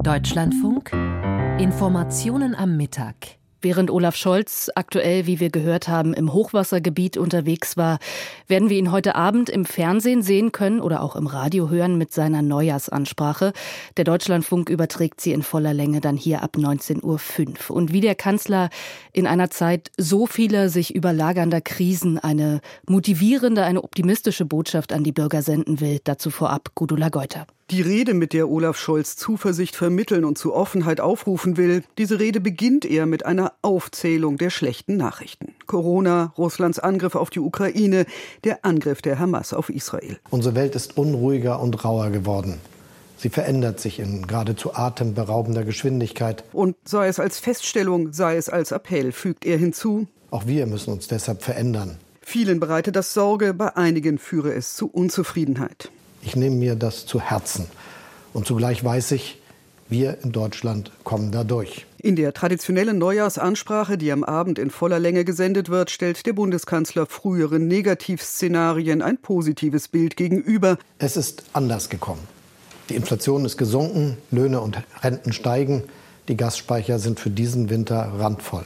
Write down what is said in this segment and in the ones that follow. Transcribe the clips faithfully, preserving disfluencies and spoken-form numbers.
Deutschlandfunk Informationen am Mittag. Während Olaf Scholz aktuell, wie wir gehört haben, im Hochwassergebiet unterwegs war, werden wir ihn heute Abend im Fernsehen sehen können oder auch im Radio hören mit seiner Neujahrsansprache. Der Deutschlandfunk überträgt sie in voller Länge dann hier ab neunzehn Uhr fünf. Und wie der Kanzler in einer Zeit so vieler sich überlagernder Krisen eine motivierende, eine optimistische Botschaft an die Bürger senden will, dazu vorab Gudula Geuter. Die Rede, mit der Olaf Scholz Zuversicht vermitteln und zu Offenheit aufrufen will, diese Rede beginnt er mit einer Aufzählung der schlechten Nachrichten. Corona, Russlands Angriff auf die Ukraine, der Angriff der Hamas auf Israel. Unsere Welt ist unruhiger und rauer geworden. Sie verändert sich in geradezu atemberaubender Geschwindigkeit. Und sei es als Feststellung, sei es als Appell, fügt er hinzu: Auch wir müssen uns deshalb verändern. Vielen bereite das Sorge, bei einigen führe es zu Unzufriedenheit. Ich nehme mir das zu Herzen. Und zugleich weiß ich, wir in Deutschland kommen da durch. In der traditionellen Neujahrsansprache, die am Abend in voller Länge gesendet wird, stellt der Bundeskanzler früheren Negativszenarien ein positives Bild gegenüber. Es ist anders gekommen. Die Inflation ist gesunken, Löhne und Renten steigen, die Gasspeicher sind für diesen Winter randvoll.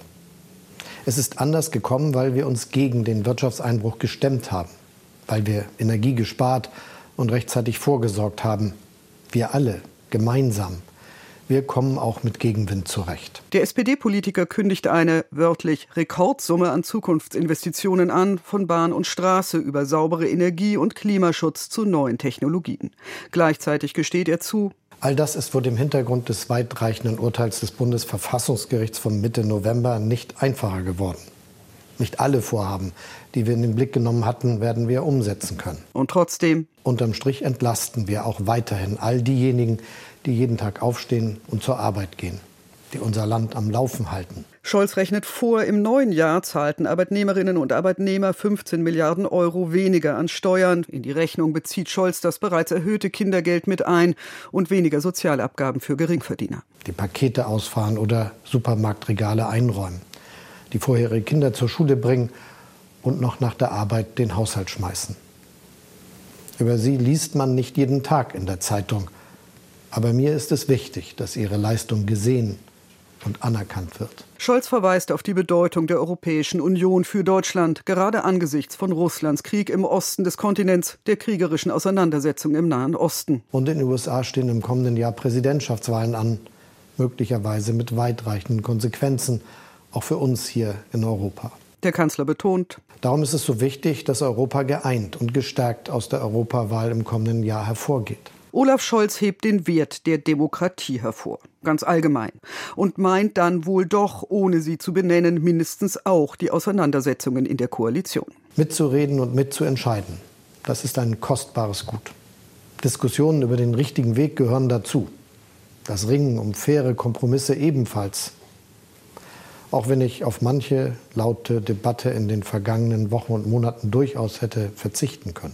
Es ist anders gekommen, weil wir uns gegen den Wirtschaftseinbruch gestemmt haben, weil wir Energie gespart und rechtzeitig vorgesorgt haben. Wir alle, gemeinsam. Wir kommen auch mit Gegenwind zurecht. Der S P D-Politiker kündigt eine, wörtlich, Rekordsumme an Zukunftsinvestitionen an, von Bahn und Straße über saubere Energie und Klimaschutz zu neuen Technologien. Gleichzeitig gesteht er zu: All das ist vor dem Hintergrund des weitreichenden Urteils des Bundesverfassungsgerichts von Mitte November nicht einfacher geworden. Nicht alle Vorhaben, die wir in den Blick genommen hatten, werden wir umsetzen können. Und trotzdem: Unterm Strich entlasten wir auch weiterhin all diejenigen, die jeden Tag aufstehen und zur Arbeit gehen, die unser Land am Laufen halten. Scholz rechnet vor, im neuen Jahr zahlten Arbeitnehmerinnen und Arbeitnehmer fünfzehn Milliarden Euro weniger an Steuern. In die Rechnung bezieht Scholz das bereits erhöhte Kindergeld mit ein und weniger Sozialabgaben für Geringverdiener. Die Pakete ausfahren oder Supermarktregale einräumen, die vorher ihre Kinder zur Schule bringen und noch nach der Arbeit den Haushalt schmeißen. Über sie liest man nicht jeden Tag in der Zeitung. Aber mir ist es wichtig, dass ihre Leistung gesehen und anerkannt wird. Scholz verweist auf die Bedeutung der Europäischen Union für Deutschland, gerade angesichts von Russlands Krieg im Osten des Kontinents, der kriegerischen Auseinandersetzung im Nahen Osten. Und in den U S A stehen im kommenden Jahr Präsidentschaftswahlen an, möglicherweise mit weitreichenden Konsequenzen, auch für uns hier in Europa. Der Kanzler betont: Darum ist es so wichtig, dass Europa geeint und gestärkt aus der Europawahl im kommenden Jahr hervorgeht. Olaf Scholz hebt den Wert der Demokratie hervor, ganz allgemein, und meint dann wohl doch, ohne sie zu benennen, mindestens auch die Auseinandersetzungen in der Koalition. Mitzureden und mitzuentscheiden, das ist ein kostbares Gut. Diskussionen über den richtigen Weg gehören dazu. Das Ringen um faire Kompromisse ebenfalls. Auch wenn ich auf manche laute Debatte in den vergangenen Wochen und Monaten durchaus hätte verzichten können.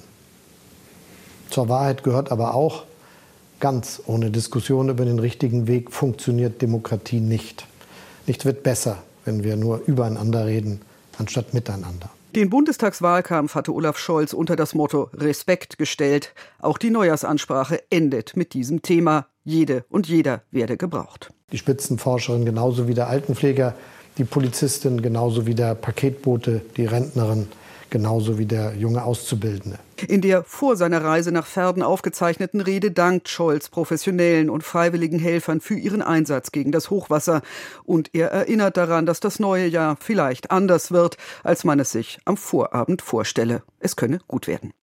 Zur Wahrheit gehört aber auch, ganz ohne Diskussion über den richtigen Weg funktioniert Demokratie nicht. Nichts wird besser, wenn wir nur übereinander reden, anstatt miteinander. Den Bundestagswahlkampf hatte Olaf Scholz unter das Motto Respekt gestellt. Auch die Neujahrsansprache endet mit diesem Thema. Jede und jeder werde gebraucht. Die Spitzenforscherin genauso wie der Altenpfleger, die Polizistin genauso wie der Paketbote, die Rentnerin genauso wie der junge Auszubildende. In der vor seiner Reise nach Verden aufgezeichneten Rede dankt Scholz professionellen und freiwilligen Helfern für ihren Einsatz gegen das Hochwasser. Und er erinnert daran, dass das neue Jahr vielleicht anders wird, als man es sich am Vorabend vorstelle. Es könne gut werden.